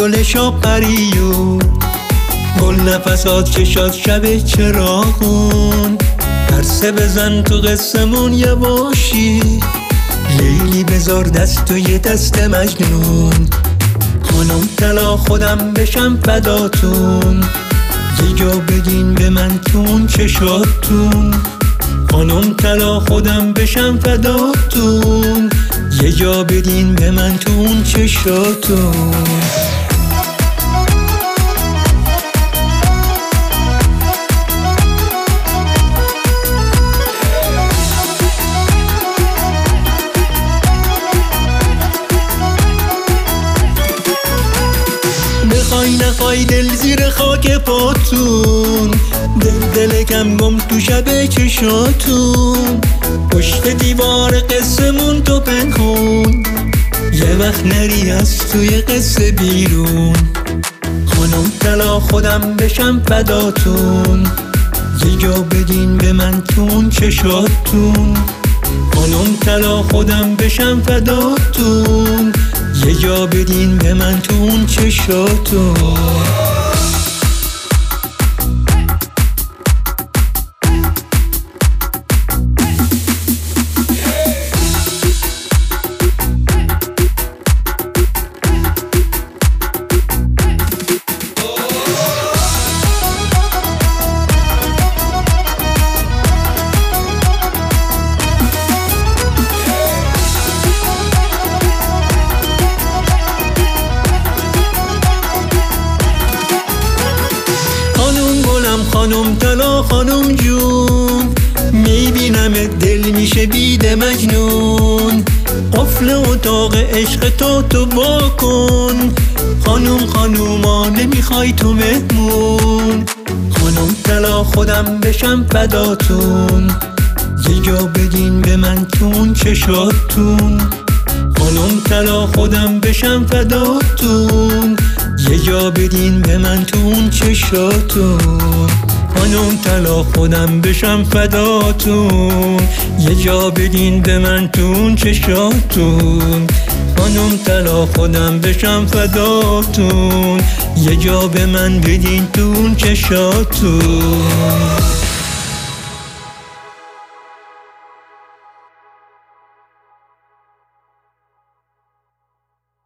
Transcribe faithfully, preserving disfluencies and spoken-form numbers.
خیال شاقریو گل نفسات چشات شب چراغون پرسه بزن تو قصمون یواشی لیلی بذار دست توی دست مجنون خانم طلا خودم بشم فداتون یه جا بگین به من تون چشاتون خانم طلا خودم بشم فداتون یه جا بدین به من تون چشاتون بخوای نخوای دل زیر خاک پاتون دل دل کم گم تو شب چشاتون پشت دیوار قصمون تو پنهون یه وقت نری از توی قصه بیرون خانم طلا خودم بشم فداتون یه جا بدین به من تون چشاتون خانم طلا خودم بشم فداتون یه جا بدین به من تون چشاتون خانم طلا خانم جون میبینم دل میشه بیده مجنون قفل اتاق عشق تو تو با کن خانم خانوما نمیخوای تو مهمون خانم طلا خودم بشم فداتون یه جا بدین به من تون چشاتون خانم طلا خودم بشم فداتون یه جا بدین به من تون چشاتون خانم طلا خودم بشم فداتون یه جا بدین به من تون چشاتون خانم طلا خودم بشم فداتون یه جا به من بدین تون چشاتون